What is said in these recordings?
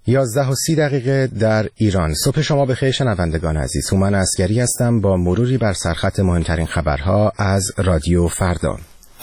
11:30 در ایران. صبح شما بخیر شنوندگان عزیز. هومن عسگری هستم با مروری بر سرخط مهمترین خبرها از رادیو فردا.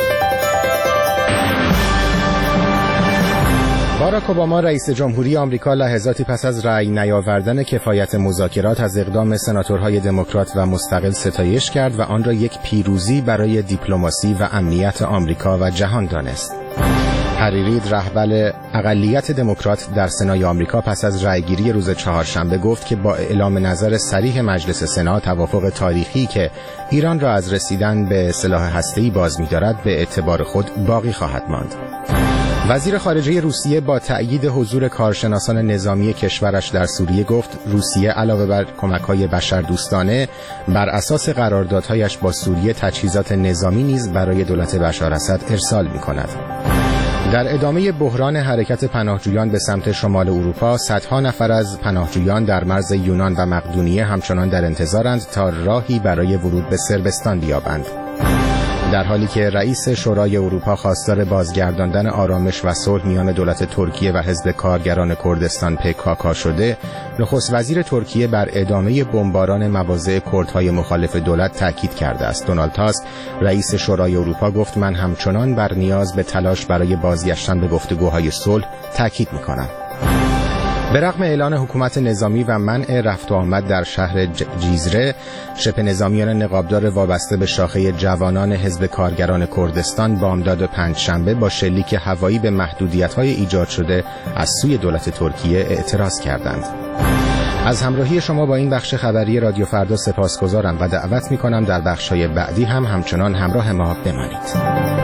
باراک اوباما رئیس جمهوری آمریکا لحظاتی پس از رأی نیاوردن کفایت مذاکرات از اقدام سناتورهای دموکرات و مستقل ستایش کرد و آن را یک پیروزی برای دیپلماسی و امنیت آمریکا و جهان دانست. هری رید رهبر اقلیت دموکرات در سنای آمریکا پس از رأیگیری روز چهارشنبه گفت که با اعلام نظر صریح مجلس سنا توافق تاریخی که ایران را از رسیدن به سلاح هسته‌ای باز می‌دارد به اعتبار خود باقی خواهد ماند. وزیر خارجه روسیه با تأیید حضور کارشناسان نظامی کشورش در سوریه گفت روسیه علاوه بر کمک‌های بشردوستانه بر اساس قراردادهایش با سوریه تجهیزات نظامی نیز برای دولت بشار اسد ارسال می‌کند. در ادامه بحران حرکت پناهجویان به سمت شمال اروپا، صدها نفر از پناهجویان در مرز یونان و مقدونیه همچنان در انتظارند تا راهی برای ورود به صربستان بیابند. در حالی که رئیس شورای اروپا خواستار بازگرداندن آرامش و صلح میان دولت ترکیه و حزب کارگران کردستان PKK شده، نخست وزیر ترکیه بر ادامه بمباران مواضع کردهای مخالف دولت تاکید کرده است. دونالد تاسک رئیس شورای اروپا گفت من همچنان بر نیاز به تلاش برای بازگشتن به گفتگوهای صلح تاکید می‌کنم. به رغم اعلان حکومت نظامی و منع رفت و آمد در شهر جیزره، شبه نظامیان نقابدار وابسته به شاخه جوانان حزب کارگران کردستان بامداد پنجشنبه با شلیک هوایی به محدودیت‌های ایجاد شده از سوی دولت ترکیه اعتراض کردند. از همراهی شما با این بخش خبری رادیو فردا سپاسگزارم و دعوت می‌کنم در بخش‌های بعدی هم همچنان همراه ما بمانید.